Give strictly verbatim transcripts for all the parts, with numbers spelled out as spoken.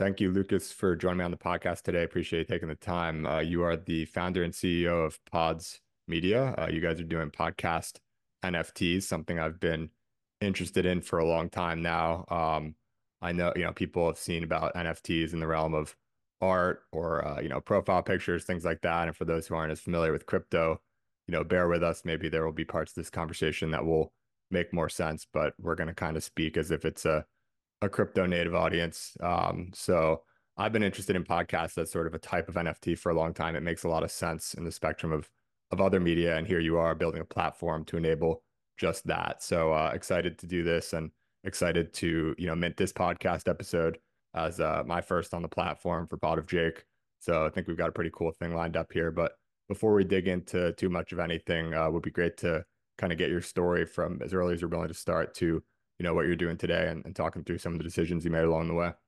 Thank you, Lucas, for joining me on the podcast today. Appreciate you taking the time. Uh, you are the founder and C E O of Pods Media. Uh, you guys are doing podcast N F Ts, something I've been interested in for a long time now. Um, I know, you know, people have seen about N F Ts in the realm of art or, uh, you know, profile pictures, things like that. And for those who aren't as familiar with crypto, you know, bear with us. Maybe there will be parts of this conversation that will make more sense, but we're going to kind of speak as if it's a a crypto native audience. Um, so I've been interested in podcasts as sort of a type of N F T for a long time. It makes a lot of sense in the spectrum of of other media, and here you are building a platform to enable just that. So uh, excited to do this, and excited to you know mint this podcast episode as uh, my first on the platform for Pod of Jake. So I think we've got a pretty cool thing lined up here. But before we dig into too much of anything, uh, would be great to kind of get your story from as early as you're willing to start to you know what you're doing today and, and talking through some of the decisions you made along the way.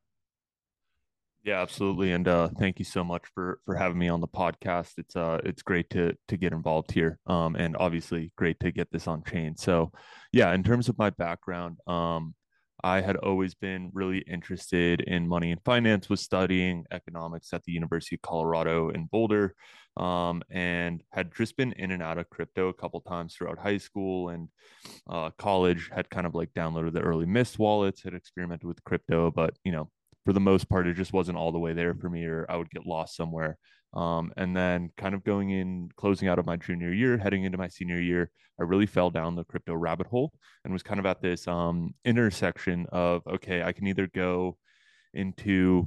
Yeah, absolutely. And uh, thank you so much for for having me on the podcast. It's uh it's great to to get involved here. Um, and obviously great to get this on chain. So, yeah, in terms of my background, um, I had always been really interested in money and finance. Was studying economics at the University of Colorado in Boulder, um, and had just been in and out of crypto a couple times throughout high school and uh, college. Had kind of like downloaded the early Mist wallets, had experimented with crypto, but you know for the most part, it just wasn't all the way there for me, or I would get lost somewhere. Um, and then, kind of going in, closing out of my junior year, heading into my senior year, I really fell down the crypto rabbit hole and was kind of at this um, intersection of, okay, I can either go into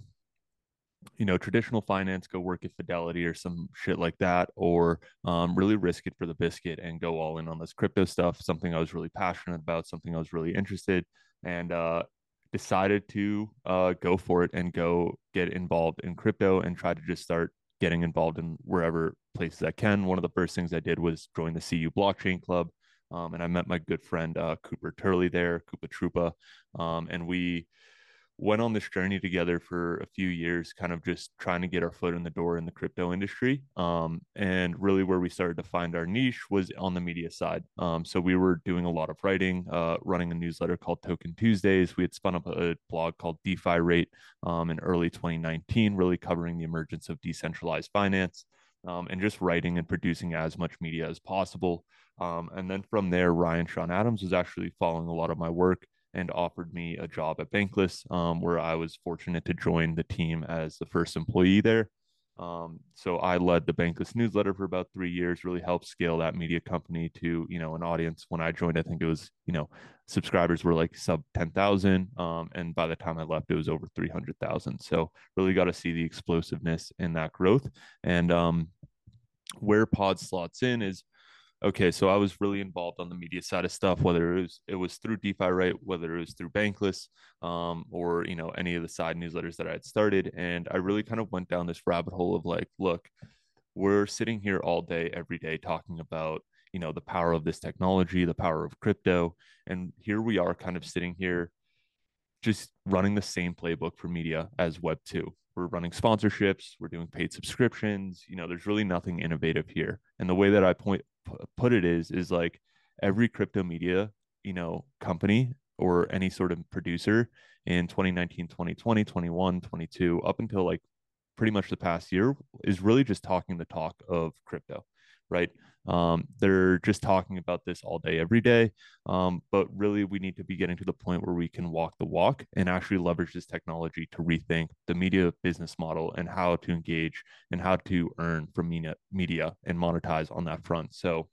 you know, traditional finance, go work at Fidelity or some shit like that, or um, really risk it for the biscuit and go all in on this crypto stuff, something I was really passionate about, something I was really interested, and uh, decided to uh, go for it and go get involved in crypto and try to just start getting involved in wherever places I can. One of the first things I did was join the C U Blockchain Club. Um, and I met my good friend uh, Cooper Turley there, Koopa Troopa, um, and we went on this journey together for a few years, kind of just trying to get our foot in the door in the crypto industry. Um, and really, where we started to find our niche was on the media side. Um, so we were doing a lot of writing, uh, running a newsletter called Token Tuesdays. We had spun up a blog called DeFi Rate um, in early twenty nineteen, really covering the emergence of decentralized finance. Um, and just writing and producing as much media as possible. Um, and then from there, Ryan Sean Adams was actually following a lot of my work and offered me a job at Bankless, um, where I was fortunate to join the team as the first employee there. Um, so I led the Bankless newsletter for about three years, really helped scale that media company to, you know, an audience. When I joined, I think it was, you know, subscribers were like sub ten thousand. Um, and by the time I left, it was over three hundred thousand. So really got to see the explosiveness in that growth. And um, where Pod slots in is okay, so I was really involved on the media side of stuff, whether it was it was through DeFi Right, whether it was through Bankless, um, or you know any of the side newsletters that I had started, and I really kind of went down this rabbit hole of like, look, we're sitting here all day, every day, talking about you know the power of this technology, the power of crypto, and here we are, kind of sitting here just running the same playbook for media as Web two. We're running sponsorships, we're doing paid subscriptions. You know, there's really nothing innovative here. And the way that I point put it is is like every crypto media, you know, company or any sort of producer in twenty nineteen, twenty twenty, twenty-one, twenty-two, up until like pretty much the past year is really just talking the talk of crypto, right? Um, they're just talking about this all day, every day. Um, but really, we need to be getting to the point where we can walk the walk and actually leverage this technology to rethink the media business model and how to engage and how to earn from media, media and monetize on that front. So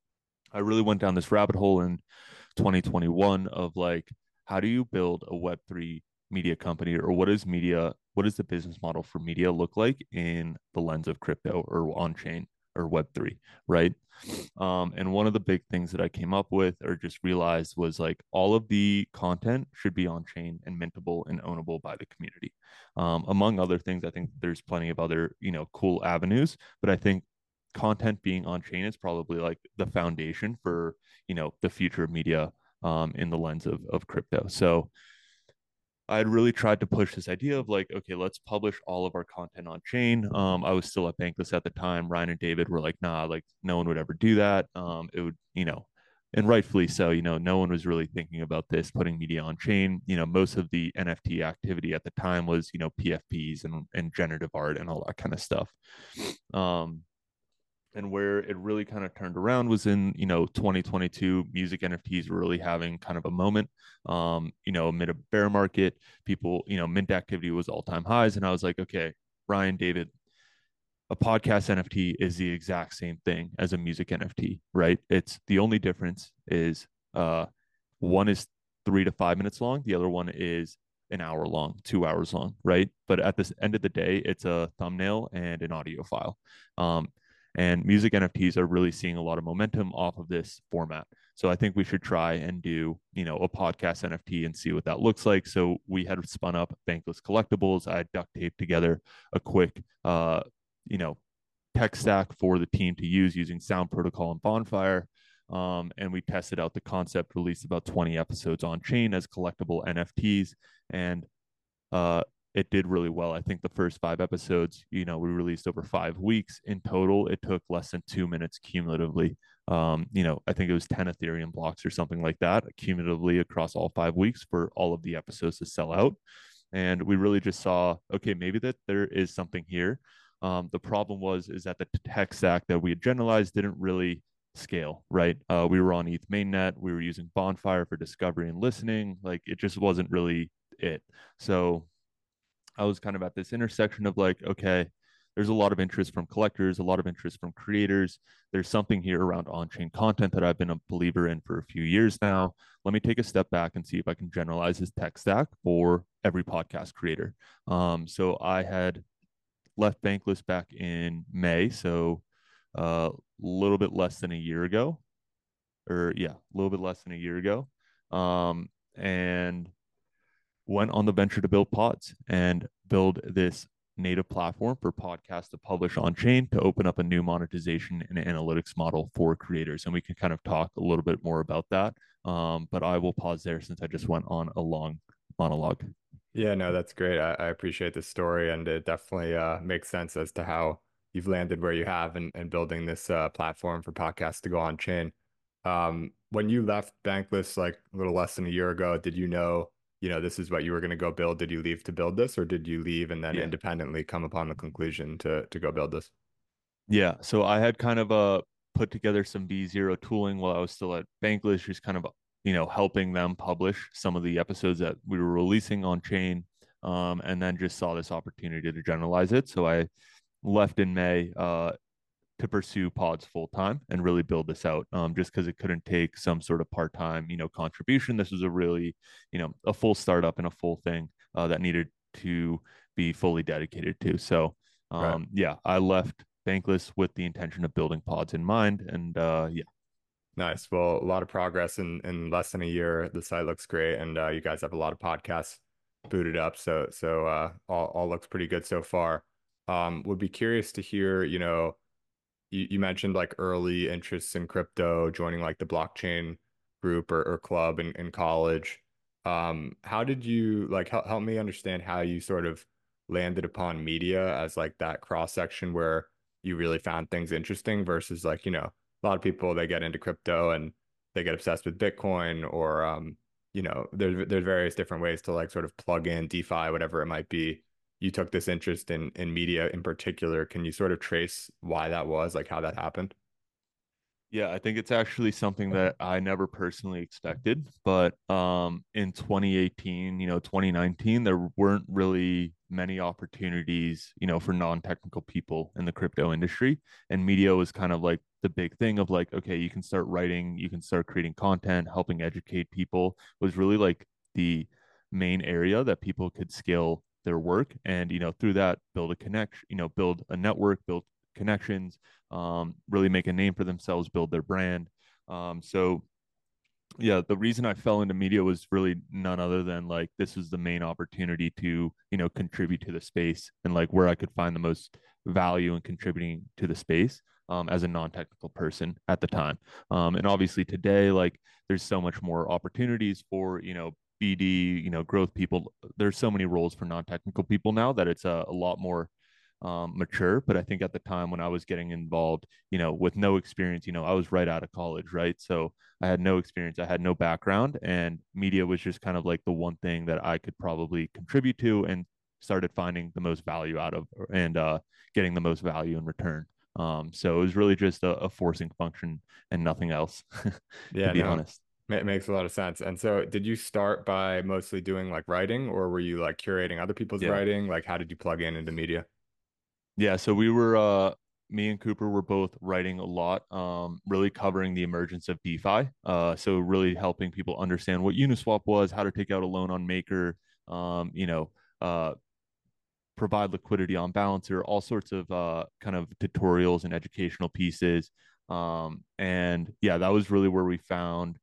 I really went down this rabbit hole in twenty twenty-one of like, how do you build a Web three media company, or what is media, what does the business model for media look like in the lens of crypto or on chain or Web three, right? Um, and one of the big things that I came up with or just realized was like all of the content should be on chain and mintable and ownable by the community. Um, among other things, I think there's plenty of other, you know, cool avenues, but I think content being on chain is probably like the foundation for, you know, the future of media um, in the lens of, of crypto. So I had really tried to push this idea of like, okay, let's publish all of our content on chain. Um, I was still at Bankless at the time. Ryan and David were like, nah, like no one would ever do that. Um, it would, you know, and rightfully so. You know, no one was really thinking about this, putting media on chain. You know, most of the N F T activity at the time was, you know, P F Ps and, and generative art and all that kind of stuff. Um, and where it really kind of turned around was in, you know, twenty twenty-two. Music N F Ts were really having kind of a moment. Um, you know, amid a bear market, people, you know, mint activity was all-time highs, and I was like, okay, Ryan, David, a podcast N F T is the exact same thing as a music N F T, right? It's the only difference is uh one is three to five minutes long, the other one is an hour long, two hours long, right? But at the end of the day, it's a thumbnail and an audio file. Um, and music N F Ts are really seeing a lot of momentum off of this format. So I think we should try and do, you know, a podcast N F T and see what that looks like. So we had spun up Bankless Collectibles. I duct taped together a quick uh you know, tech stack for the team to use using Sound Protocol and Bonfire. Um, and we tested out the concept, released about twenty episodes on chain as collectible N F Ts. And uh, it did really well. I think the first five episodes, you know, we released over five weeks. In total, it took less than two minutes cumulatively. Um, you know, I think it was ten Ethereum blocks or something like that, cumulatively across all five weeks for all of the episodes to sell out. And we really just saw, okay, maybe that there is something here. Um, the problem was is that the tech stack that we had generalized didn't really scale, right? Uh, we were on E T H mainnet, we were using Bonfire for discovery and listening. Like it just wasn't really it. So I was kind of at this intersection of like, okay, there's a lot of interest from collectors, a lot of interest from creators. There's something here around on-chain content that I've been a believer in for a few years now. Let me take a step back and see if I can generalize this tech stack for every podcast creator. Um, so I had left Bankless back in May, so a uh, little bit less than a year ago, or yeah, a little bit less than a year ago, um, and went on the venture to build pods and build this native platform for podcasts to publish on chain to open up a new monetization and analytics model for creators. And we can kind of talk a little bit more about that. Um, but I will pause there since I just went on a long monologue. Yeah, no, that's great. I, I appreciate the story, and it definitely uh, makes sense as to how you've landed where you have and, and building this uh, platform for podcasts to go on chain. Um, when you left Bankless like a little less than a year ago, did you know, you know, this is what you were going to go build? Did you leave to build this, or did you leave and then Yeah. independently come upon the conclusion to to go build this? Yeah. So I had kind of uh, put together some B zero tooling while I was still at Bankless, just kind of, you know, helping them publish some of the episodes that we were releasing on chain. Um, and then just saw this opportunity to generalize it. So I left in May uh, to pursue pods full time and really build this out. Um, just because it couldn't take some sort of part time, you know, contribution. This was a really, you know, a full startup and a full thing uh, that needed to be fully dedicated to. So, Right. um, yeah, I left Bankless with the intention of building pods in mind, and uh, yeah. Nice. Well, a lot of progress in in less than a year. The site looks great, and uh, you guys have a lot of podcasts booted up. So so uh, all all looks pretty good so far. Um, would be curious to hear, you know, you, you mentioned like early interests in crypto, joining like the blockchain group or, or club in, in college. Um, how did you like help, help me understand how you sort of landed upon media as like that cross section where you really found things interesting versus like, you know, a lot of people they get into crypto and they get obsessed with Bitcoin or um, you know, there's there's various different ways to like sort of plug in DeFi, whatever it might be. You took this interest in in media in particular. Can you sort of trace why that was, like how that happened? Yeah, I think it's actually something that I never personally expected. But um, in twenty eighteen, you know, twenty nineteen, there weren't really many opportunities, you know, for non-technical people in the crypto industry. And media was kind of like the big thing of like, okay, you can start writing, you can start creating content, helping educate people was really like the main area that people could scale their work and, you know, through that, build a connection, you know, build a network, build connections, um, really make a name for themselves, build their brand. Um, so yeah, the reason I fell into media was really none other than like this was the main opportunity to, you know, contribute to the space and like where I could find the most value in contributing to the space um, as a non-technical person at the time. Um, and obviously today, like there's so much more opportunities for, you know, B D, you know, growth people. There's so many roles for non-technical people now that it's a, a lot more um, mature. But I think at the time when I was getting involved, you know, with no experience, you know, I was right out of college, right? So I had no experience, I had no background, and media was just kind of like the one thing that I could probably contribute to and started finding the most value out of and uh, getting the most value in return. Um, so it was really just a, a forcing function and nothing else, to Yeah, be no, honest. it makes a lot of sense. And so, did you start by mostly doing like writing, or were you like curating other people's Yeah. writing? Like, how did you plug in into media? Yeah, so we were uh me and Cooper were both writing a lot, um, really covering the emergence of DeFi. Uh, so really helping people understand what Uniswap was, how to take out a loan on Maker, um, you know, uh, provide liquidity on Balancer, all sorts of uh, kind of tutorials and educational pieces. Um, and yeah, that was really where we found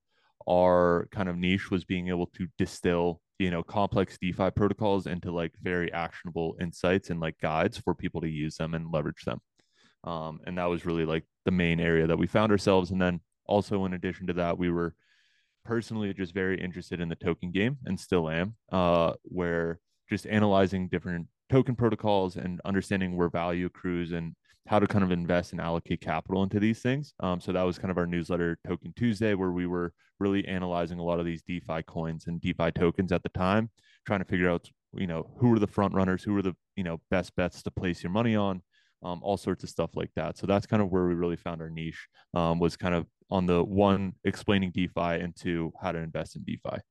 our kind of niche was being able to distill, you know, complex DeFi protocols into like very actionable insights and like guides for people to use them and leverage them. Um, and that was really like the main area that we found ourselves. And then also in addition to that, we were personally just very interested in the token game and still am, uh, where just analyzing different token protocols and understanding where value accrues and how to kind of invest and allocate capital into these things. Um, so that was kind of our newsletter Token Tuesday, where we were really analyzing a lot of these DeFi coins and DeFi tokens at the time, trying to figure out, you know, who are the front runners, who are the, you know, best bets to place your money on, um, all sorts of stuff like that. So that's kind of where we really found our niche, um, was kind of on the one explaining DeFi and two how to invest in DeFi.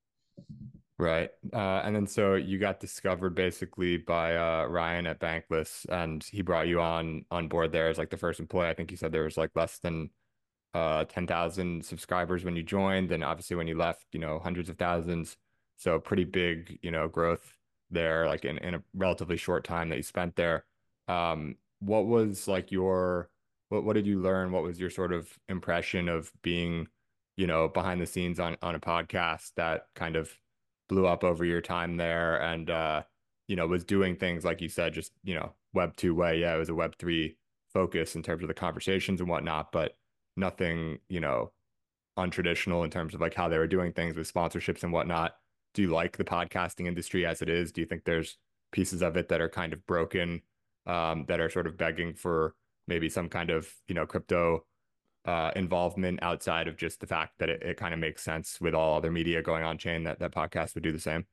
Right. Uh, and then so you got discovered basically by uh, Ryan at Bankless, and he brought you on on board there as like the first employee. I think you said there was like less than uh ten thousand subscribers when you joined, and obviously when you left, you know, hundreds of thousands. So pretty big, you know, growth there, like in, in a relatively short time that you spent there. Um, what was like your what what did you learn? What was your sort of impression of being, you know, behind the scenes on on a podcast that kind of blew up over your time there and uh, you know, was doing things like you said, just, you know, Web two way. Yeah, it was a Web three focus in terms of the conversations and whatnot, but nothing, you know, untraditional in terms of like how they were doing things with sponsorships and whatnot. Do you like the podcasting industry as it is? Do you think there's pieces of it that are kind of broken, um, that are sort of begging for maybe some kind of, you know, crypto uh, involvement outside of just the fact that it, it kind of makes sense with all other media going on chain that that podcast would do the same?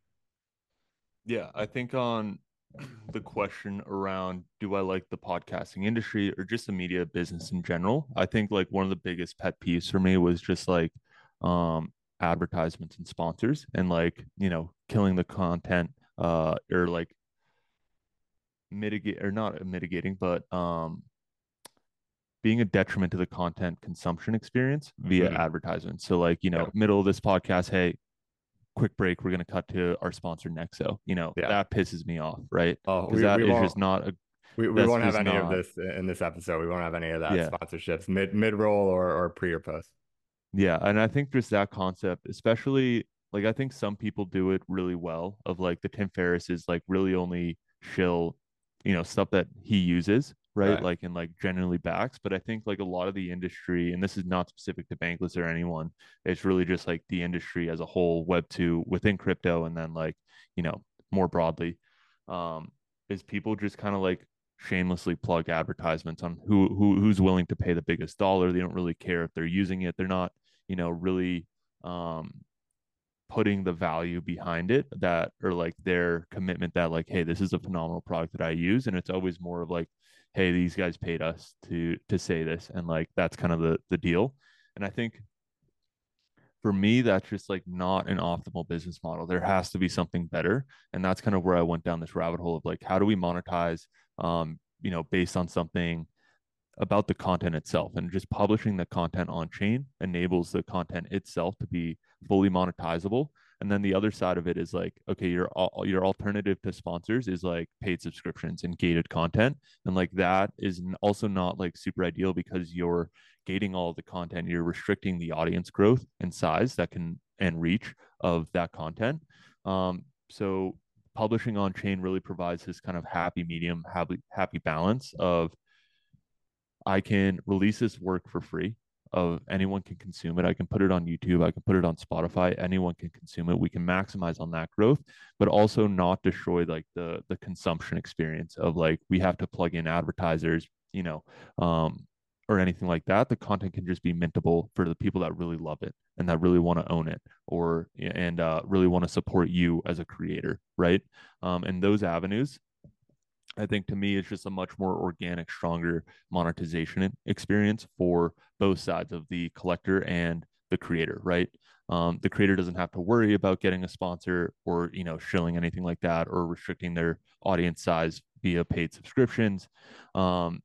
Yeah, I think on the question around do I like the podcasting industry or just the media business in general, I think like one of the biggest pet peeves for me was just like um advertisements and sponsors and like, you know, killing the content uh or like mitigate or not mitigating, but um being a detriment to the content consumption experience via Mm, advertisements. So like, you yeah, know, middle of this podcast, hey, quick break, we're going to cut to our sponsor Nexo. You know, yeah. that pisses me off, right? Oh, Because we that we is won't just not a, we, we that's won't have just any of not, this in this episode. We won't have any of that yeah. sponsorships mid mid roll or or pre or post. Yeah. And I think just that concept, especially like, I think some people do it really well of like the Tim Ferriss is like really only shill, you know, stuff that he uses, right? Right. Like, and like generally backs. But I think like a lot of the industry, and this is not specific to Bankless or anyone, it's really just like the industry as a whole, Web two within crypto, and then like, you know, more broadly, um, is people just kind of like shamelessly plug advertisements on who who who's willing to pay the biggest dollar. They don't really care if they're using it. They're not, you know, really um putting the value behind it that or like their commitment that like, hey, this is a phenomenal product that I use. And it's always more of like, hey, these guys paid us to to say this. And like that's kind of the the deal. And I think for me, that's just like not an optimal business model. There has to be something better. And that's kind of where I went down this rabbit hole of like, how do we monetize um, you know, based on something about the content itself, and just publishing the content on chain enables the content itself to be fully monetizable. And then the other side of it is like, okay, your your alternative to sponsors is like paid subscriptions and gated content, and like that is also not like super ideal because you're gating all of the content, you're restricting the audience growth and size that can and reach of that content. Um, so publishing on chain really provides this kind of happy medium, happy happy balance of I can release this work for free of anyone can consume it. I can put it on YouTube, I can put it on Spotify, anyone can consume it. We can maximize on that growth, but also not destroy like the the consumption experience of like we have to plug in advertisers, you know, um, or anything like that. The content can just be mintable for the people that really love it and that really want to own it, or and uh, really want to support you as a creator, right? Um, and those avenues, I think to me, it's just a much more organic, stronger monetization experience for both sides of the collector and the creator, right? Um, the creator doesn't have to worry about getting a sponsor or, you know, shilling anything like that or restricting their audience size via paid subscriptions. Um,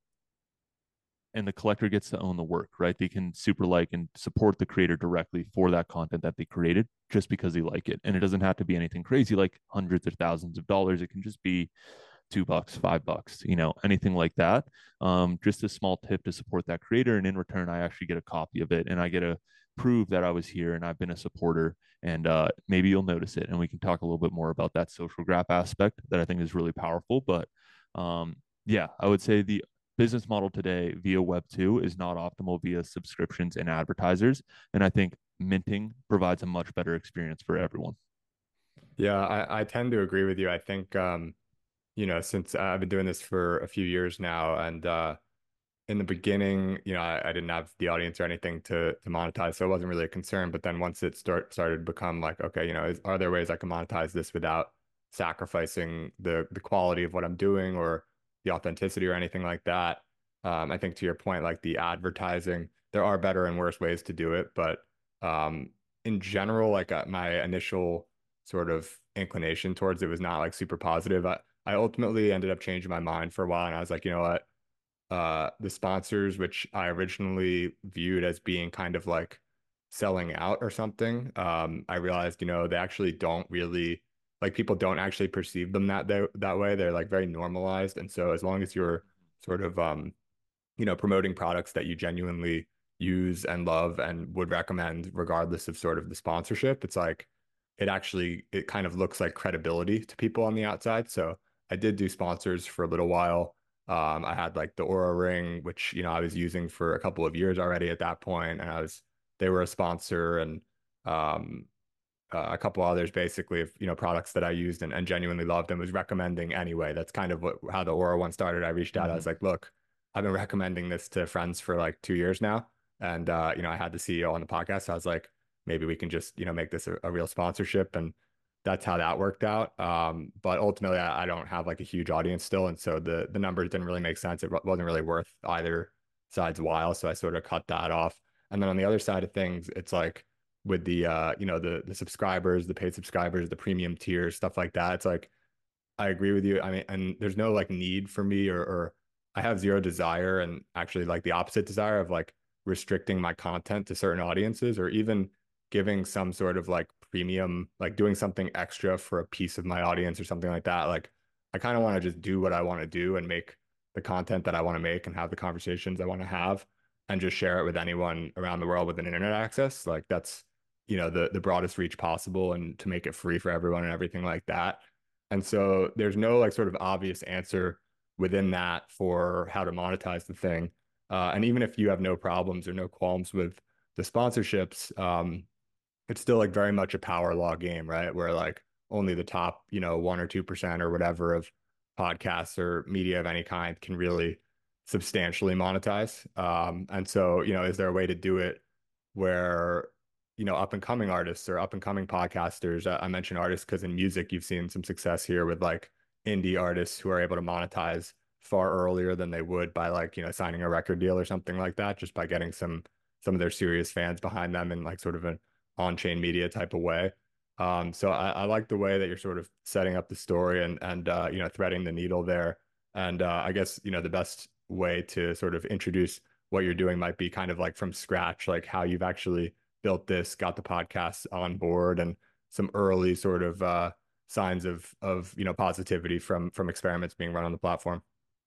and the collector gets to own the work, right? They can super like and support the creator directly for that content that they created just because they like it. And it doesn't have to be anything crazy like hundreds or thousands of dollars. It can just be two bucks, five bucks, you know, anything like that. Um, just a small tip to support that creator. And in return, I actually get a copy of it and I get to prove that I was here and I've been a supporter. And uh, maybe you'll notice it. And we can talk a little bit more about that social graph aspect that I think is really powerful. But um, yeah, I would say the business model today via Web two is not optimal via subscriptions and advertisers. And I think minting provides a much better experience for everyone. Yeah, I, I tend to agree with you. I think um, you know, since I've been doing this for a few years now, and uh, in the beginning, you know, I, I didn't have the audience or anything to to monetize, so it wasn't really a concern. But then once it start started to become like, okay, you know, is, are there ways I can monetize this without sacrificing the the quality of what I'm doing or the authenticity or anything like that? Um, I think to your point, like the advertising, there are better and worse ways to do it, but um, in general, like uh, my initial sort of inclination towards it was not like super positive. I, I ultimately ended up changing my mind for a while, and I was like, you know what? Uh, the sponsors, which I originally viewed as being kind of like selling out or something, um, I realized, you know, they actually don't really like people don't actually perceive them that that, that way. They're like very normalized. And so as long as you're sort of um, you know, promoting products that you genuinely use and love and would recommend regardless of sort of the sponsorship, it's like it actually it kind of looks like credibility to people on the outside. So I did do sponsors for a little while. Um, I had like the Aura ring, which, you know, I was using for a couple of years already at that point, and I was they were a sponsor, and um uh, a couple others basically of, you know, products that I used and, and genuinely loved and was recommending anyway. That's kind of what how the Aura one started. I reached out. I was Mm-hmm. like, look, I've been recommending this to friends for like two years now. And uh, you know, I had the C E O on the podcast. So I was like, maybe we can just, you know, make this a, a real sponsorship. And that's how that worked out. Um, but ultimately I, I don't have like a huge audience still. And so the the numbers didn't really make sense. It wasn't really worth either side's while. So I sort of cut that off. And then on the other side of things, it's like with the uh you know the the subscribers, the paid subscribers, the premium tiers, stuff like that. It's like I agree with you. I mean, and there's no like need for me or or I have zero desire and actually like the opposite desire of like restricting my content to certain audiences or even giving some sort of like premium, like doing something extra for a piece of my audience or something like that. Like I kind of want to just do what I want to do and make the content that I want to make and have the conversations I want to have and just share it with anyone around the world with an internet access. Like that's, you know, the the broadest reach possible and to make it free for everyone and everything like that. And so there's no like sort of obvious answer within that for how to monetize the thing. Uh, and even if you have no problems or no qualms with the sponsorships, um, it's still like very much a power law game, right? Where like only the top, you know, one or two percent or whatever of podcasts or media of any kind can really substantially monetize. Um, and so, you know, is there a way to do it where, you know, up and coming artists or up and coming podcasters, I, I mentioned artists because in music, you've seen some success here with like indie artists who are able to monetize far earlier than they would by like, you know, signing a record deal or something like that, just by getting some some of their serious fans behind them in like sort of an on-chain media type of way. Um, so I, I like the way that you're sort of setting up the story and and uh, you know, threading the needle there. And uh, I guess, you know, the best way to sort of introduce what you're doing might be kind of like from scratch, like how you've actually built this, got the podcast on board, and some early sort of uh, signs of of you know positivity from from experiments being run on the platform.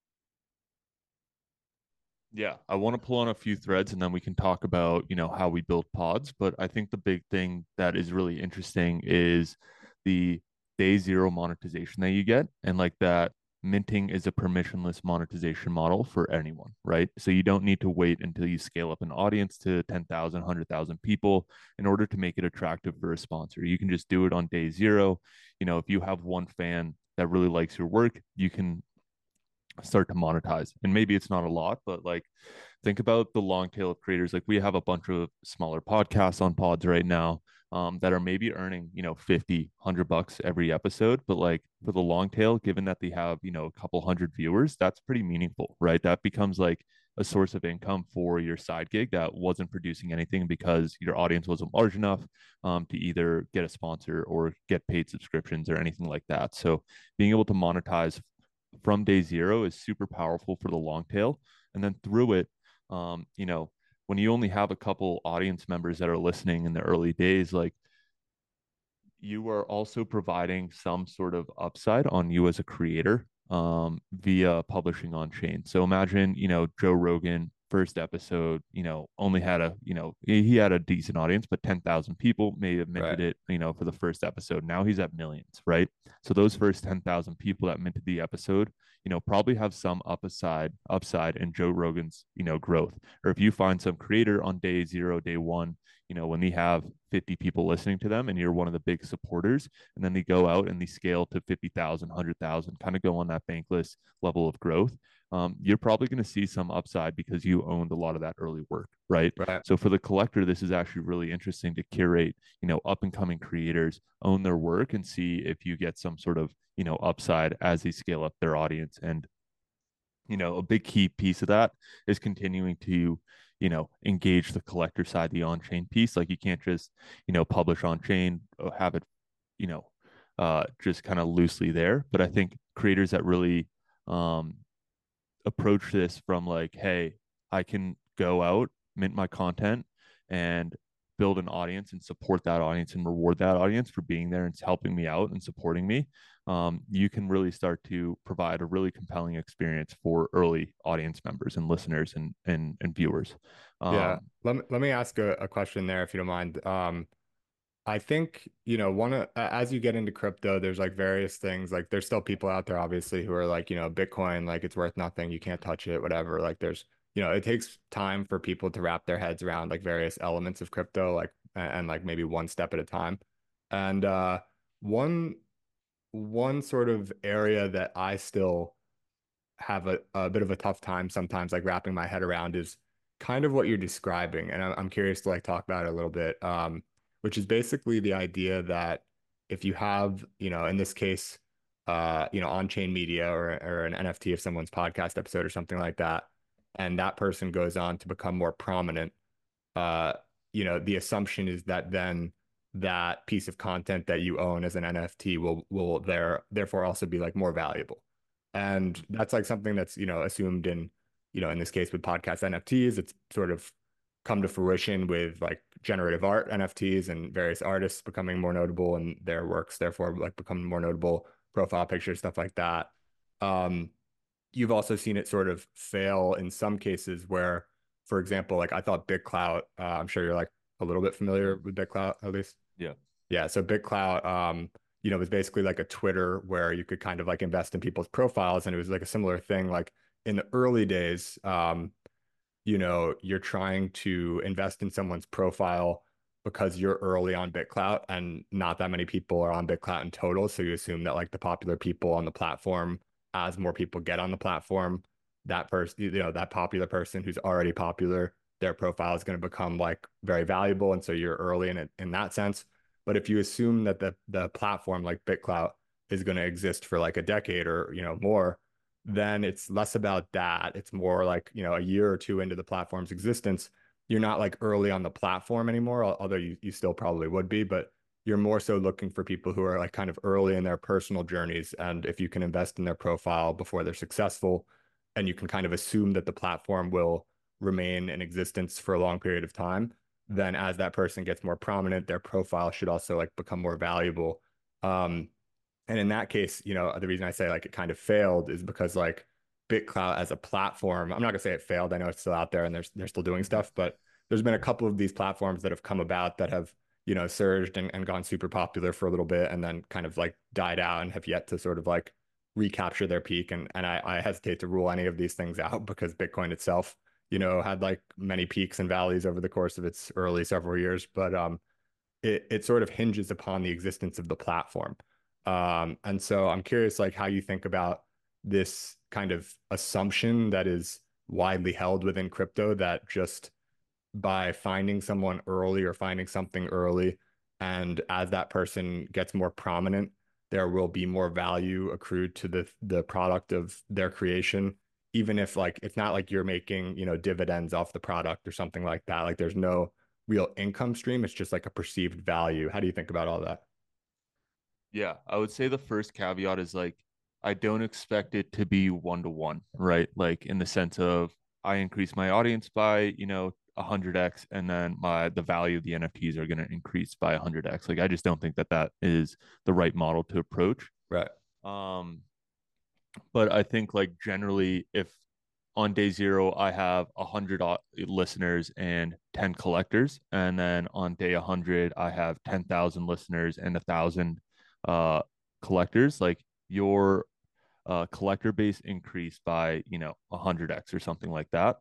Yeah, I want to pull on a few threads and then we can talk about, you know, how we build pods. But I think the big thing that is really interesting is the day zero monetization that you get and like that minting is a permissionless monetization model for anyone, right? So you don't need to wait until you scale up an audience to ten thousand, one hundred thousand people in order to make it attractive for a sponsor. You can just do it on day zero. You know, if you have one fan that really likes your work, you can start to monetize. And maybe it's not a lot, but like think about the long tail of creators. Like we have a bunch of smaller podcasts on pods right now um, that are maybe earning, you know, fifty, one hundred bucks every episode. But like for the long tail, given that they have, you know, a couple hundred viewers, that's pretty meaningful, right? That becomes like a source of income for your side gig that wasn't producing anything because your audience wasn't large enough um, to either get a sponsor or get paid subscriptions or anything like that. So being able to monetize from day zero is super powerful for the long tail. And then through it, um, you know, when you only have a couple audience members that are listening in the early days, like you are also providing some sort of upside on you as a creator um, via publishing on chain. So imagine, you know, Joe Rogan first episode, you know, only had a, you know, he had a decent audience, but ten thousand people may have minted Right. it, you know, for the first episode. Now he's at millions, right? So those first ten thousand people that minted the episode, you know, probably have some upside, upside in Joe Rogan's, you know, growth. Or if you find some creator on day zero, day one, you know, when they have fifty people listening to them and you're one of the big supporters, and then they go out and they scale to fifty thousand, one hundred thousand, kind of go on that bankless level of growth, um, you're probably going to see some upside because you owned a lot of that early work, right? Right. So for the collector, this is actually really interesting to curate, you know, up and coming creators, own their work and see if you get some sort of, you know, upside as they scale up their audience. And you know, a big key piece of that is continuing to, you know, engage the collector side, the on-chain piece. Like you can't just, you know, publish on chain, have it, you know, uh, just kind of loosely there. But I think creators that really um, approach this from like, hey, I can go out, mint my content, and build an audience and support that audience and reward that audience for being there and helping me out and supporting me. Um, you can really start to provide a really compelling experience for early audience members and listeners and and, and viewers. Yeah. Um, Let me, let me ask a, a question there if you don't mind. Um, I think, you know, one of, as you get into crypto, there's like various things. Like there's still people out there, obviously, who are like, you know, Bitcoin, like it's worth nothing. You can't touch it, whatever. Like there's, you know, it takes time for people to wrap their heads around like various elements of crypto, like, and, and like maybe one step at a time. And uh, one, one sort of area that I still have a, a bit of a tough time sometimes like wrapping my head around is kind of what you're describing. And I'm, I'm curious to like talk about it a little bit, um, which is basically the idea that if you have, you know, in this case, uh, you know, on-chain media or, or an N F T of someone's podcast episode or something like that, and that person goes on to become more prominent, uh, you know, the assumption is that then that piece of content that you own as an N F T will will there therefore also be like more valuable. And that's like something that's, you know, assumed in, you know, in this case with podcast N F Ts, it's sort of come to fruition with like generative art N F Ts and various artists becoming more notable and their works therefore like becoming more notable, profile pictures, stuff like that. Um, you've also seen it sort of fail in some cases where, for example, like I thought BitClout, uh, I'm sure you're like a little bit familiar with BitClout at least. yeah. Yeah, so BitClout, um, you know, was basically like a Twitter where you could kind of like invest in people's profiles, and it was like a similar thing. Like in the early days, um, you know, you're trying to invest in someone's profile because you're early on BitClout, and not that many people are on BitClout in total. So you assume that like the popular people on the platform, as more people get on the platform, that person, you know, that popular person who's already popular, their profile is going to become like very valuable. And so you're early in it in that sense. But if you assume that the the platform like BitClout is going to exist for like a decade or, you know, more, then it's less about that. It's more like, you know, a year or two into the platform's existence, you're not like early on the platform anymore, although you, you still probably would be, but you're more so looking for people who are like kind of early in their personal journeys. And if you can invest in their profile before they're successful, and you can kind of assume that the platform will remain in existence for a long period of time, then as that person gets more prominent, their profile should also like become more valuable. Um, and in that case, you know, the reason I say like it kind of failed is because like BitClout as a platform, I'm not gonna say it failed. I know it's still out there and they're they're still doing Mhm. stuff, but there's been a couple of these platforms that have come about that have, you know, surged and, and gone super popular for a little bit and then kind of like died out and have yet to sort of like recapture their peak. And and I, I hesitate to rule any of these things out because Bitcoin itself, you know, had like many peaks and valleys over the course of its early several years. But um, it it sort of hinges upon the existence of the platform. Um, and so I'm curious, like, how you think about this kind of assumption that is widely held within crypto that just by finding someone early or finding something early, and as that person gets more prominent, there will be more value accrued to the the product of their creation, even if like it's not like you're making, you know, dividends off the product or something like that. Like there's no real income stream. It's just like a perceived value. How do you think about all that? Yeah, I would say the first caveat is like I don't expect it to be one to one, right? Like in the sense of I increase my audience by, you know, one hundred x and then my the value of the N F Ts are going to increase by one hundred x. Like I just don't think that that is the right model to approach. Right. Um but I think like generally if on day zero I have one hundred listeners and ten collectors, and then on day one hundred I have ten thousand listeners and one thousand uh collectors, like your uh collector base increased by, you know, one hundred x or something like that.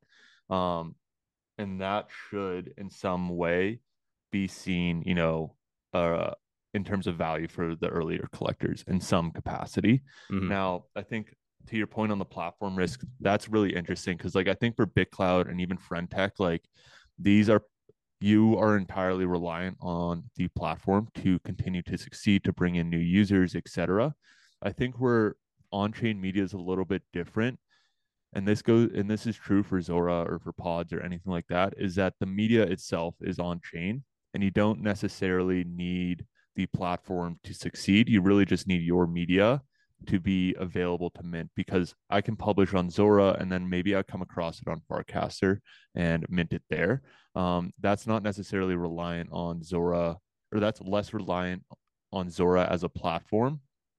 um and that should in some way be seen, you know, uh in terms of value for the earlier collectors in some capacity. Hmm. Now, I think to your point on the platform risk, that's really interesting because like I think for BitCloud and even Friendtech, like these are you are entirely reliant on the platform to continue to succeed, to bring in new users, et cetera. I think where on-chain media is a little bit different, and this goes and this is true for Zora or for pods or anything like that, is that the media itself is on chain and you don't necessarily need the platform to succeed. You really just need your media to be available to mint, because I can publish on Zora and then maybe I come across it on Farcaster and mint it there. Um, that's not necessarily reliant on Zora, or that's less reliant on Zora as a platform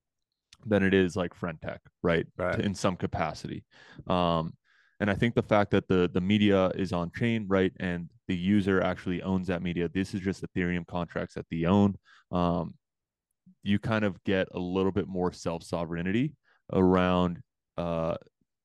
than it is like Friendtech, right? Right. To, in some capacity. Um, and I think the fact that the the media is on chain, right, and the user actually owns that media. This is just Ethereum contracts that they own. Um, you kind of get a little bit more self sovereignty around uh,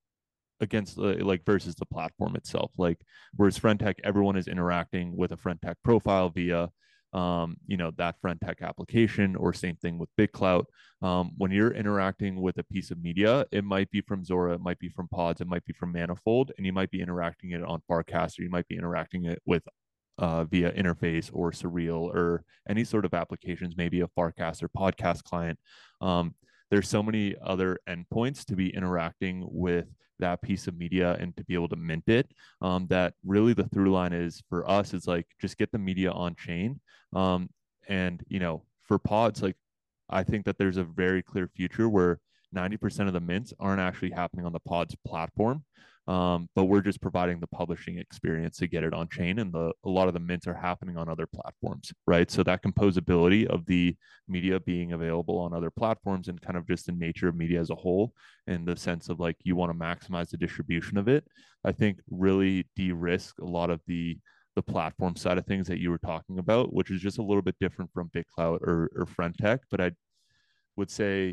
against uh, like versus the platform itself. Like whereas Friendtech, everyone is interacting with a Friendtech profile via um, you know, that Friendtech application, or same thing with BitClout. Um, when you're interacting with a piece of media, it might be from Zora, it might be from Pods, it might be from Manifold, and you might be interacting it on Farcaster, you might be interacting it with uh, via interface or Surreal or any sort of applications, maybe a Farcaster podcast client. Um, there's so many other endpoints to be interacting with that piece of media and to be able to mint it, um, that really the through line is for us is like just get the media on chain. Um, and you know, for pods, like I think that there's a very clear future where ninety percent of the mints aren't actually happening on the pods platform. Um, but we're just providing the publishing experience to get it on chain, and the a lot of the mints are happening on other platforms, right? So that composability of the media being available on other platforms, and kind of just the nature of media as a whole, in the sense of like you want to maximize the distribution of it, I think really de-risk a lot of the the platform side of things that you were talking about, which is just a little bit different from BitClout or or Friendtech. But I would say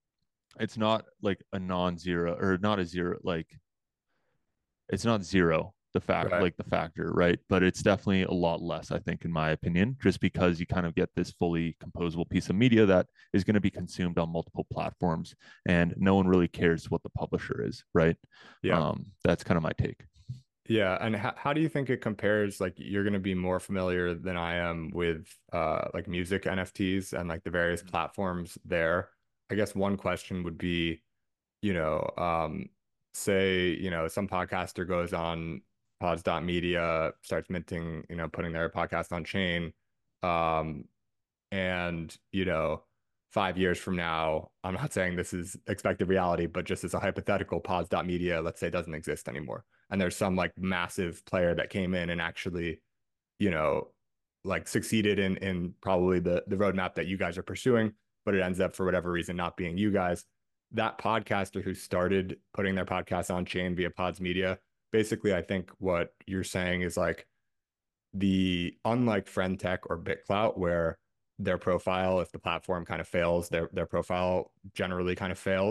it's not like a non-zero, or not a zero, like it's not zero, the fact Right. like the factor, right? But it's definitely a lot less, I think, in my opinion, just because you kind of get this fully composable piece of media that is going to be consumed on multiple platforms, and no one really cares what the publisher is, right? Yeah. Um, that's kind of my take. Yeah, and how, how do you think it compares? Like you're going to be more familiar than I am with uh like music N F Ts and like the various platforms there. I guess one question would be, you know, um say, you know, some podcaster goes on pods.media, starts minting, you know, putting their podcast on chain. Um and, you know, five years from now, I'm not saying this is expected reality, but just as a hypothetical, pods.media, let's say, doesn't exist anymore. And there's some like massive player that came in and actually, you know, like succeeded in in probably the the roadmap that you guys are pursuing, but it ends up for whatever reason not being you guys. That podcaster who started putting their podcast on chain via Pods Media, basically, I think what you're saying is like the unlike Friendtech or BitClout, where their profile, if the platform kind of fails, their their profile generally kind of fails.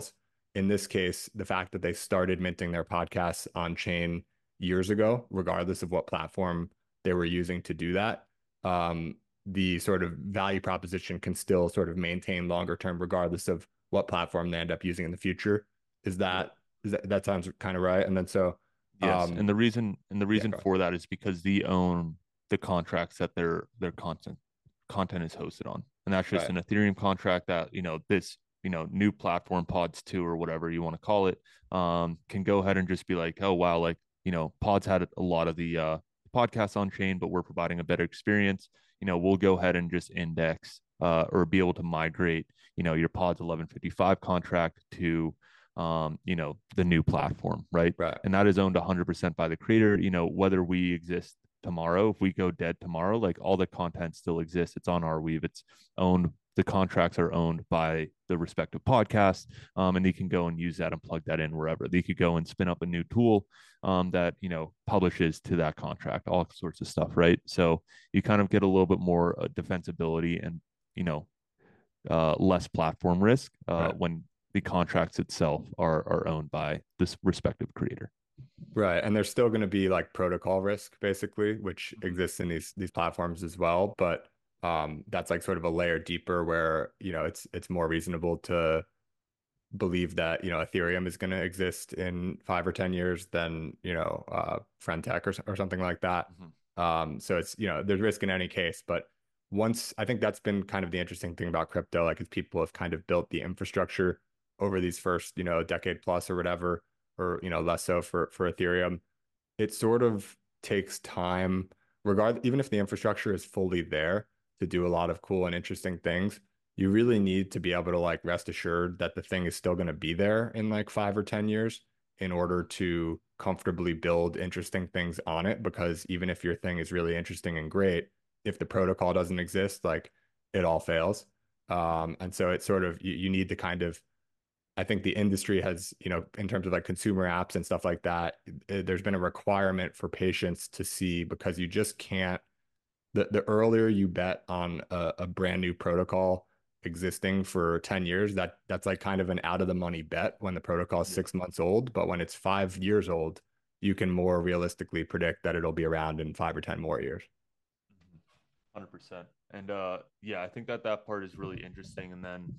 in this case, the fact that they started minting their podcasts on chain years ago, regardless of what platform they were using to do that, um, the sort of value proposition can still sort of maintain longer term, regardless of what platform they end up using in the future. Is Yep. that is that that sounds kind of right? And then so, Yes, um, and the reason and the yeah, reason go ahead. for that is because they own the contracts that their their content content is hosted on, and that's just Right, an Ethereum contract that you know this you know new platform Pods two or whatever you want to call it um, can go ahead and just be like, oh wow, like you know Pods had a lot of the uh, podcasts on chain, but we're providing a better experience. You know, we'll go ahead and just index uh, or be able to migrate you know your Pods eleven fifty-five contract to um, you know, the new platform, right? right, And that is owned one hundred percent by the creator. You know, whether we exist tomorrow, if we go dead tomorrow, like all the content still exists. It's on Arweave. It's owned. The contracts are owned by the respective podcasts, um, and they can go and use that and plug that in wherever. They could go and spin up a new tool um, that you know publishes to that contract, all sorts of stuff, right? So you kind of get a little bit more uh, defensibility and you know uh, less platform risk uh, right. when the contracts itself are are owned by this respective creator. Right. And there's still going to be like protocol risk basically, which Mhm. exists in these these platforms as well. But um that's like sort of a layer deeper where, you know, it's it's more reasonable to believe that, you know, Ethereum is going to exist in five or ten years than, you know, uh Friendtech or, or something like that. Mhm. Um, so it's, you know, there's risk in any case, but once I think that's been kind of the interesting thing about crypto, like as people have kind of built the infrastructure over these first, you know, decade plus or whatever, or, you know, less so for for Ethereum, it sort of takes time, regard even if the infrastructure is fully there to do a lot of cool and interesting things, you really need to be able to like rest assured that the thing is still going to be there in like five or ten years in order to comfortably build interesting things on it. Because even if your thing is really interesting and great, if the protocol doesn't exist, like it all fails. Um, and so it's sort of you, you need to kind of I think the industry has, you know, in terms of like consumer apps and stuff like that, eh, there's been a requirement for patience to see because you just can't, the, the earlier you bet on a, a brand new protocol existing for ten years, that that's like kind of an out of the money bet when the protocol is Yeah. six months old. But when it's five years old, you can more realistically predict that it'll be around in five or ten more years. one hundred percent. And uh yeah, I think that that part is really interesting. And then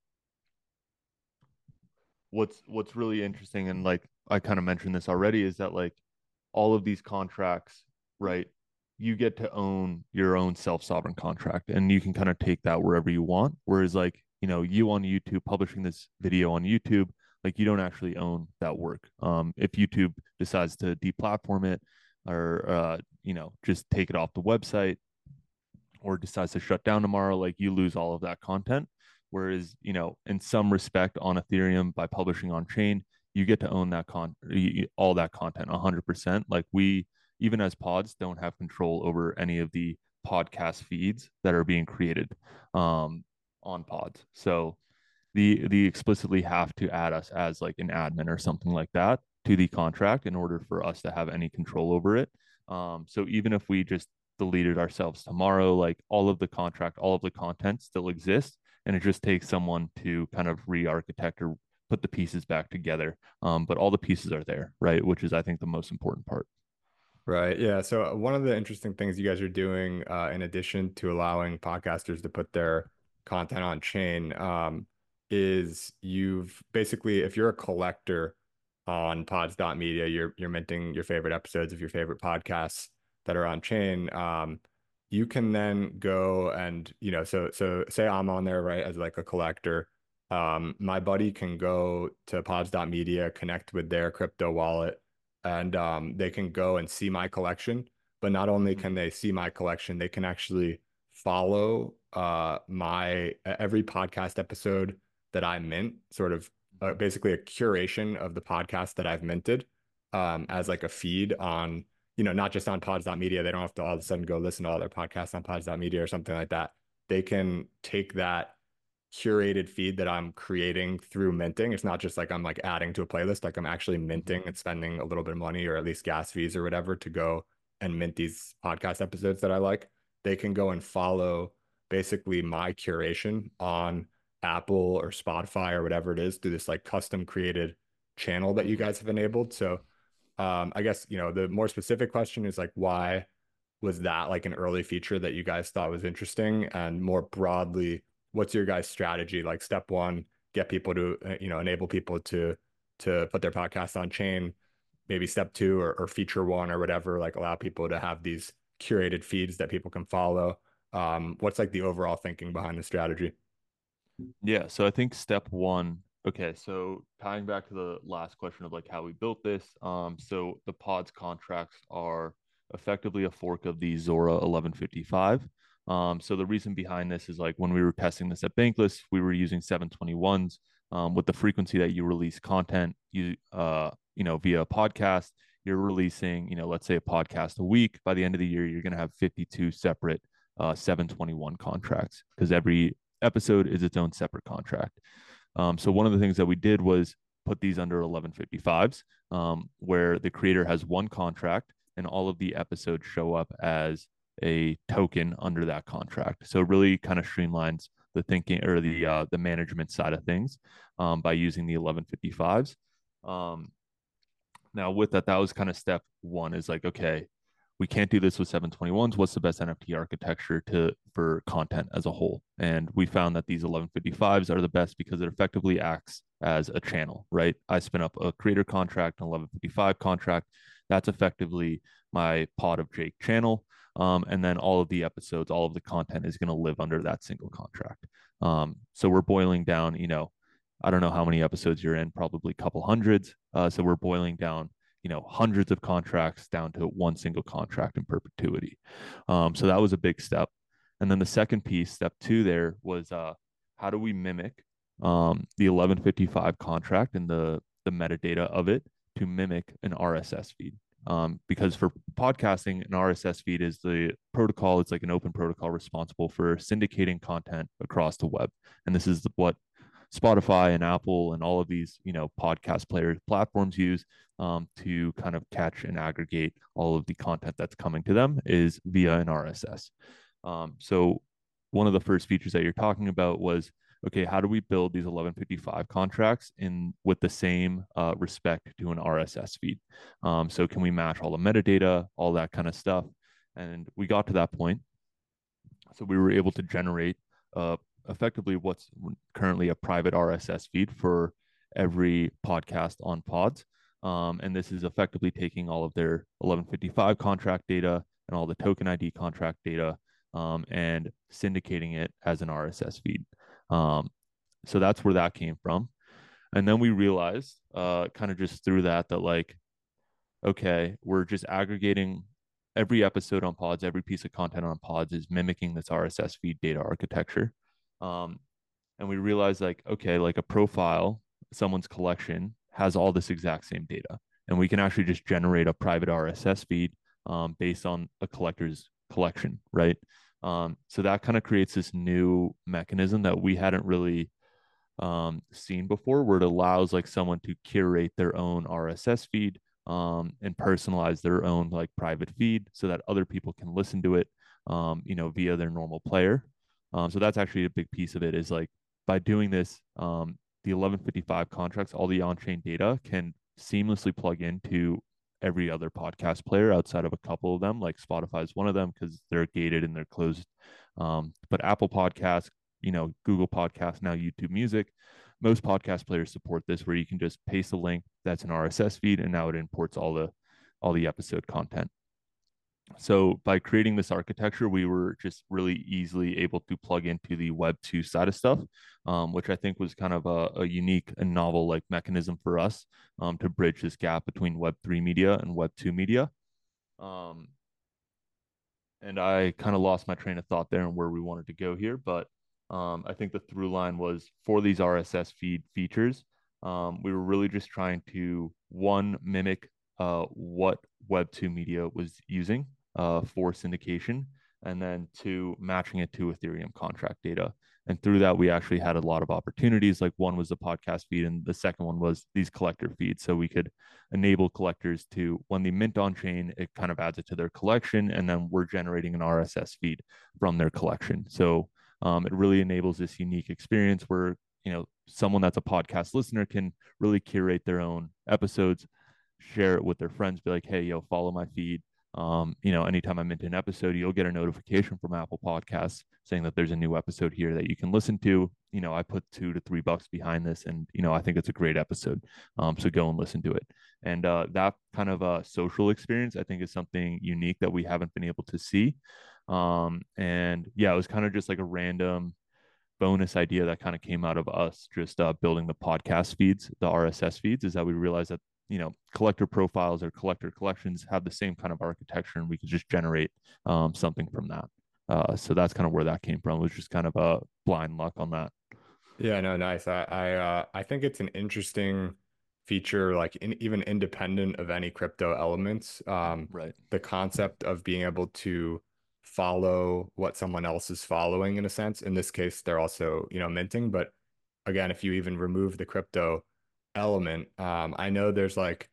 what's what's really interesting and like I kind of mentioned this already is that like all of these contracts, right? You get to own your own self-sovereign contract and you can kind of take that wherever you want. Whereas like, you know, you on YouTube publishing this video on YouTube, like you don't actually own that work. Um, if YouTube decides to deplatform it or uh, you know, just take it off the website or decides to shut down tomorrow, like you lose all of that content. Whereas, you know, in some respect on Ethereum by publishing on chain, you get to own that con all that content one hundred percent. Like we, even as pods, don't have control over any of the podcast feeds that are being created um, on pods. So the the explicitly have to add us as like an admin or something like that to the contract in order for us to have any control over it. Um, so even if we just deleted ourselves tomorrow, like all of the contract, all of the content still exists, and it just takes someone to kind of re-architect or put the pieces back together. Um, but all the pieces are there, right? Which is, I think, the most important part. Right. Yeah. So uh, one of the interesting things you guys are doing, uh, in addition to allowing podcasters to put their content on chain, um, is you've basically, if you're a collector on pods.media, you're you're minting your favorite episodes of your favorite podcasts that are on chain. Um, you can then go and, you know, so so say I'm on there, right, as like a collector. Um, my buddy can go to pods.media, connect with their crypto wallet and um, they can go and see my collection. But not only Mm-hmm. can they see my collection, they can actually follow uh, my every podcast episode that I mint, sort of uh, Mm-hmm. basically a curation of the podcast that I've minted um, as like a feed on, you know, not just on pods.media. They don't have to all of a sudden go listen to all their podcasts on pods.media or something like that. They can take that curated feed that I'm creating through minting. It's not just like I'm like adding to a playlist, like I'm actually Mm-hmm. minting and spending a little bit of money or at least gas fees or whatever to go and mint these podcast episodes that I like. They can go and follow basically my curation on Apple or Spotify or whatever it is through this like custom created channel that you guys have enabled. So um, I guess, you know, the more specific question is like, why was that like an early feature that you guys thought was interesting? And more broadly, what's your guys' strategy? Like step one, get people to, uh, you know, enable people to to put their podcast on chain. Maybe step two or, or feature one or whatever, like allow people to have these curated feeds that people can follow. Um, what's like the overall thinking behind the strategy? Yeah, so I think step one, okay, so tying back to the last question of like how we built this, um, so the pods contracts are effectively a fork of the Zora eleven fifty-five. Um, so the reason behind this is like when we were testing this at Bankless, we were using seven twenty-ones um, with the frequency that you release content, you uh, you know, via a podcast, you're releasing, you know, let's say a podcast a week. By the end of the year, you're going to have fifty-two separate uh, seven twenty-one contracts because every episode is its own separate contract. Um, so one of the things that we did was put these under eleven fifty-fives, um, where the creator has one contract and all of the episodes show up as a token under that contract. So it really kind of streamlines the thinking or the uh, the management side of things um, by using the eleven fifty-fives. Um, now with that, that was kind of step one is like, okay, we can't do this with seven twenty-ones. What's the best N F T architecture to for content as a whole? And we found that these eleven fifty-fives are the best because it effectively acts as a channel, right? I spin up a creator contract, an eleven fifty-five contract. That's effectively my Pod of Jake channel. Um, and then all of the episodes, all of the content is going to live under that single contract. Um, so we're boiling down, you know, I don't know how many episodes you're in, probably a couple hundreds. Uh, so we're boiling down, you know, hundreds of contracts down to one single contract in perpetuity. Um, so that was a big step. And then the second piece, step two, there was uh, how do we mimic um, the eleven fifty-five contract and the the metadata of it to mimic an R S S feed? Um, because for podcasting, an R S S feed is the protocol. It's like an open protocol responsible for syndicating content across the web, and this is what Spotify and Apple and all of these, you know, podcast player platforms use um, to kind of catch and aggregate all of the content that's coming to them is via an R S S. Um, so one of the first features that you're talking about was, okay, how do we build these eleven fifty-five contracts in with the same uh, respect to an R S S feed? Um, so can we match all the metadata, all that kind of stuff? And we got to that point. So we were able to generate uh, effectively what's currently a private R S S feed for every podcast on Pods. Um, and this is effectively taking all of their eleven fifty-five contract data and all the token I D contract data um, and syndicating it as an R S S feed. Um, so that's where that came from. And then we realized, uh, kind of just through that, that like, okay, we're just aggregating every episode on Pods, every piece of content on Pods is mimicking this R S S feed data architecture. Um, and we realized like, okay, like a profile, someone's collection has all this exact same data. And we can actually just generate a private R S S feed um, based on a collector's collection, right? Um, so that kind of creates this new mechanism that we hadn't really um, seen before, where it allows like someone to curate their own R S S feed um, and personalize their own like private feed so that other people can listen to it, um, you know, via their normal player. Um, so that's actually a big piece of it is like by doing this, um, the eleven fifty-five contracts, all the on-chain data can seamlessly plug into every other podcast player outside of a couple of them. Like Spotify is one of them because they're gated and they're closed. Um, but Apple Podcasts, you know, Google Podcasts, now YouTube Music, most podcast players support this where you can just paste a link that's an R S S feed and now it imports all the all the episode content. So by creating this architecture, we were just really easily able to plug into the Web two side of stuff, um, which I think was kind of a, a unique and novel like mechanism for us um, to bridge this gap between Web three media and Web two media. Um, and I kind of lost my train of thought there and where we wanted to go here, but um, I think the through line was for these R S S feed features. Um, we were really just trying to one mimic uh, what Web two media was using uh, for syndication, and then two matching it to Ethereum contract data. And through that, we actually had a lot of opportunities. Like one was the podcast feed, and the second one was these collector feeds. So we could enable collectors to, when they mint on chain, it kind of adds it to their collection, and then we're generating an R S S feed from their collection. So Um, it really enables this unique experience where, you know, someone that's a podcast listener can really curate their own episodes, share it with their friends, be like, hey, yo, follow my feed. Um, you know, anytime I'm into an episode, you'll get a notification from Apple Podcasts saying that there's a new episode here that you can listen to. You know, I put two to three bucks behind this, and you know, I think it's a great episode. Um, so go and listen to it. And uh, that kind of a social experience, I think, is something unique that we haven't been able to see. Um, and yeah, it was kind of just like a random bonus idea that kind of came out of us just uh, building the podcast feeds, the R S S feeds, is that we realized that, you know, collector profiles or collector collections have the same kind of architecture, and we could just generate um, something from that. Uh, so that's kind of where that came from. It was just kind of a blind luck on that. Yeah, no, nice. I I uh I think it's an interesting feature, like in, even independent of any crypto elements. Um, Right. the concept of being able to follow what someone else is following in a sense. In this case, they're also, you know, minting, but again, if you even remove the crypto element, um, I know there's like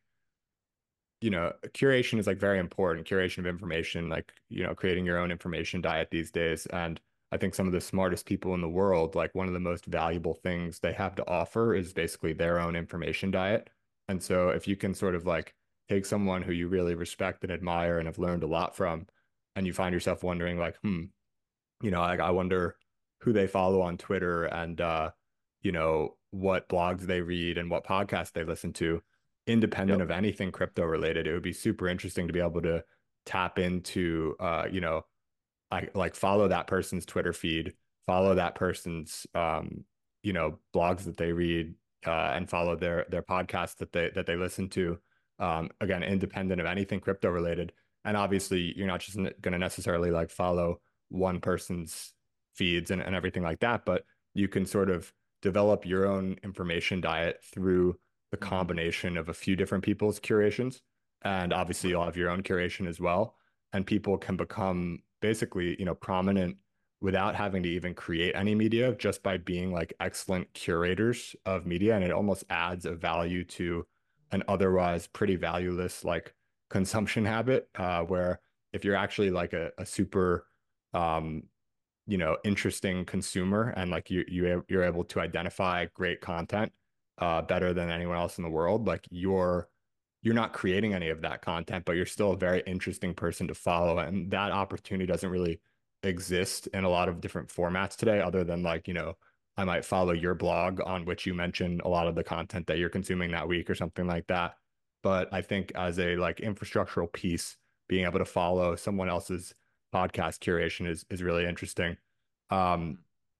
you know, curation is like very important, curation of information, like, you know, creating your own information diet these days. And I think some of the smartest people in the world, like one of the most valuable things they have to offer is basically their own information diet. And so if you can sort of like take someone who you really respect and admire and have learned a lot from, and you find yourself wondering like, hmm, you know, like I wonder who they follow on Twitter and uh, you know, what blogs they read and what podcasts they listen to, independent Yep. of anything crypto related. It would be super interesting to be able to tap into uh, you know, I like follow that person's Twitter feed, follow that person's um, you know, blogs that they read, uh, and follow their their podcasts that they that they listen to. Um, again, independent of anything crypto related. And obviously, you're not just going to necessarily like follow one person's feeds and, and everything like that, but you can sort of develop your own information diet through the Mm-hmm. combination of a few different people's curations. And obviously, Right. you'll have your own curation as well. And people can become basically, you know, prominent without having to even create any media, just by being like excellent curators of media. And it almost adds a value to an otherwise pretty valueless like consumption habit, uh, where if you're actually like a, a super um, you know, interesting consumer and like you you you're able to identify great content uh better than anyone else in the world, like you're you're not creating any of that content, but you're still a very interesting person to follow. And that opportunity doesn't really exist in a lot of different formats today, other than like, you know, I might follow your blog on which you mention a lot of the content that you're consuming that week or something like that. But I think as a like infrastructural piece, being able to follow someone else's podcast curation is is really interesting. Um,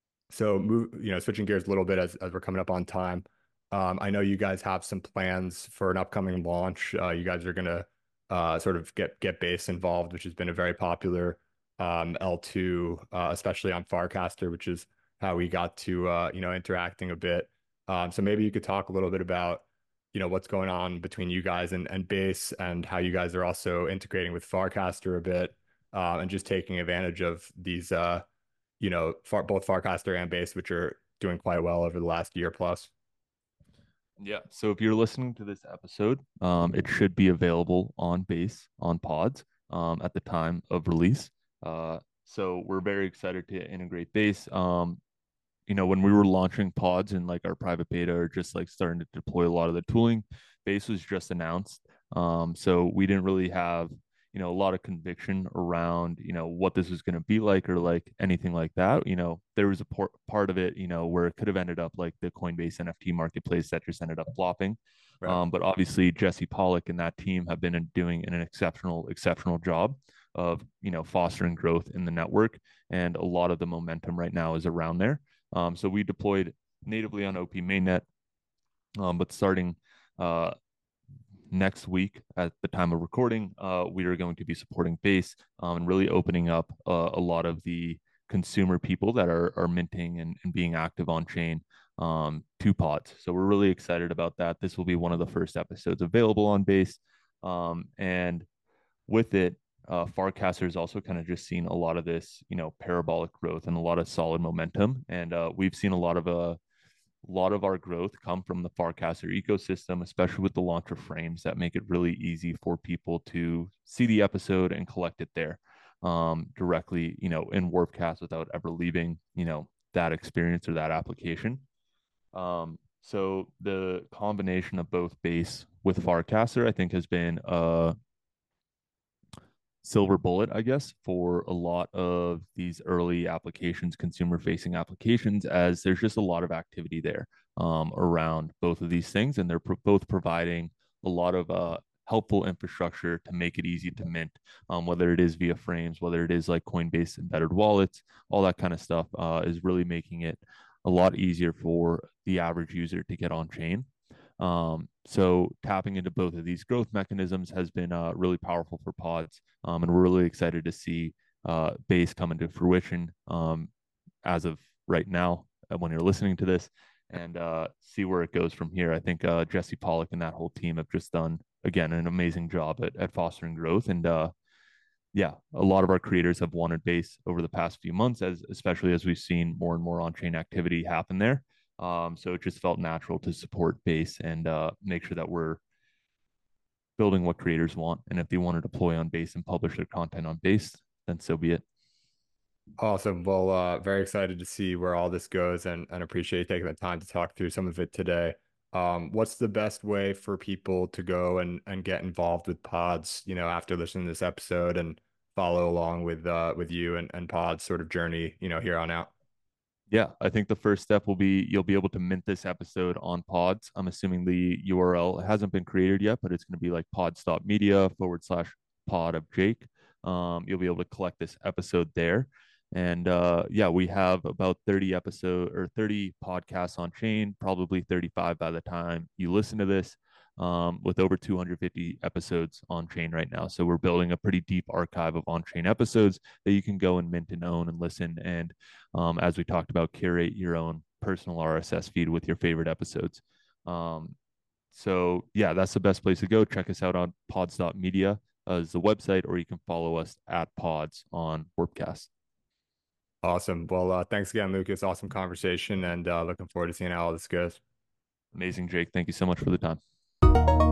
so move, you know, switching gears a little bit as as we're coming up on time. Um, I know you guys have some plans for an upcoming launch. Uh, you guys are gonna uh, sort of get get Base involved, which has been a very popular um, L two, uh, especially on Farcaster, which is how we got to uh, you know, interacting a bit. Um, so maybe you could talk a little bit about, you know, what's going on between you guys and and Base, and how you guys are also integrating with Farcaster a bit, uh, and just taking advantage of these uh, you know, far, both Farcaster and Base, which are doing quite well over the last year plus. Yeah. So if you're listening to this episode, um, it should be available on Base on Pods um, at the time of release. Uh, so we're very excited to integrate Base. Um, you know, when we were launching Pods in like our private beta or just like starting to deploy a lot of the tooling, Base was just announced. Um, so we didn't really have, you know, a lot of conviction around, you know, what this was going to be like or like anything like that. You know, there was a por- part of it, you know, where it could have ended up like the Coinbase N F T marketplace that just ended up flopping. Right. Um, but obviously Jesse Pollock and that team have been doing an exceptional, exceptional job of, you know, fostering growth in the network. And a lot of the momentum right now is around there. Um, so we deployed natively on O P mainnet, um, but starting uh, next week at the time of recording, uh, we are going to be supporting Base um, and really opening up uh, a lot of the consumer people that are, are minting and, and being active on chain um, to pods. So we're really excited about that. This will be one of the first episodes available on Base. Um, and with it, uh, Farcaster has also kind of just seen a lot of this, you know, parabolic growth and a lot of solid momentum. And uh, we've seen a lot of uh, a lot of our growth come from the Farcaster ecosystem, especially with the launch of frames that make it really easy for people to see the episode and collect it there. um, directly, you know, in Warpcast without ever leaving, you know, that experience or that application. Um, so the combination of both Base with Farcaster, I think, has been a silver bullet, I guess, for a lot of these early applications, consumer facing applications, as there's just a lot of activity there um, around both of these things. And they're pro- both providing a lot of uh, helpful infrastructure to make it easy to mint, um, whether it is via frames, whether it is like Coinbase embedded wallets, all that kind of stuff uh, is really making it a lot easier for the average user to get on chain. Um, so tapping into both of these growth mechanisms has been uh, really powerful for pods, um, and we're really excited to see uh, Base come into fruition um, as of right now uh, when you're listening to this, and uh, see where it goes from here. I think uh, Jesse Pollock and that whole team have just done again an amazing job at, at fostering growth, and uh, yeah, a lot of our creators have wanted Base over the past few months, as especially as we've seen more and more on-chain activity happen there. Um, so it just felt natural to support Base and uh, make sure that we're building what creators want. And if they want to deploy on Base and publish their content on Base, then so be it. Awesome. Well, uh, very excited to see where all this goes and, and appreciate you taking the time to talk through some of it today. Um, what's the best way for people to go and, and get involved with pods, you know, after listening to this episode and follow along with uh with you and, and pods sort of journey, you know, here on out? Yeah, I think the first step will be you'll be able to mint this episode on Pods. I'm assuming the U R L hasn't been created yet, but it's going to be like pods.media forward slash pod of Jake. Um, you'll be able to collect this episode there. And uh, yeah, we have about thirty episode or thirty podcasts on chain, probably thirty-five by the time you listen to this, um, with over two hundred fifty episodes on chain right now. So we're building a pretty deep archive of on chain episodes that you can go and mint and own and listen. And um, as we talked about, curate your own personal R S S feed with your favorite episodes. Um, so yeah, that's the best place to go. Check us out on pods.media as the website, or you can follow us at pods on Warpcast. Awesome. Well, uh, thanks again, Lucas. Awesome conversation and uh, looking forward to seeing how all this goes. Amazing, Jake. Thank you so much for the time.